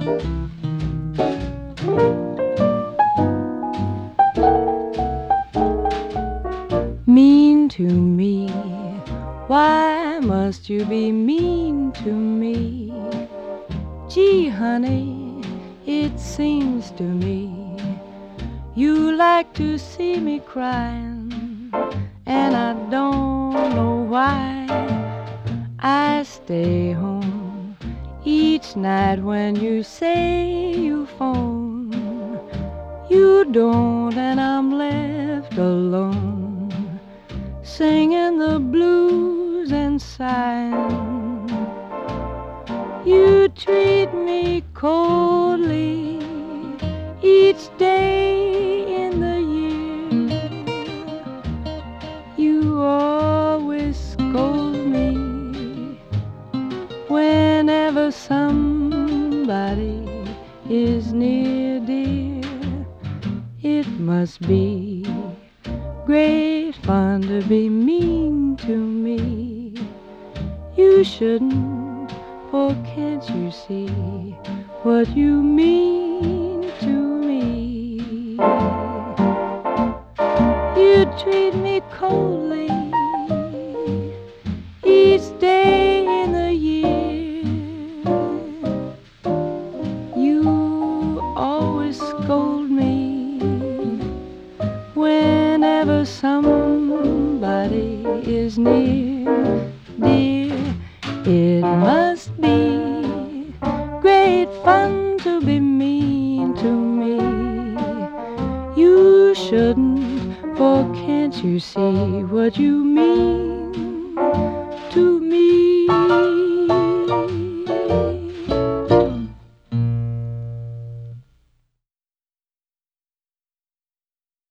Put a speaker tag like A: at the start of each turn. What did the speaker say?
A: Mean to me, why must you be mean to me? Gee, honey, it seems to me you like to see me crying, and I don't know why. I stay home each night when you say you phone. You don't, and I'm left alone, singing the blues and sighing. You treat me coldly each day in the year. You always scold me whenever somebody is near, dear. It must be great fun to be mean to me. You shouldn't, for can't you see what you mean to me? You treat me coldly each day in the year. You always scold me whenever somebody is near, dear. It must be great fun to be mean to me. You shouldn't, for can't you see what you mean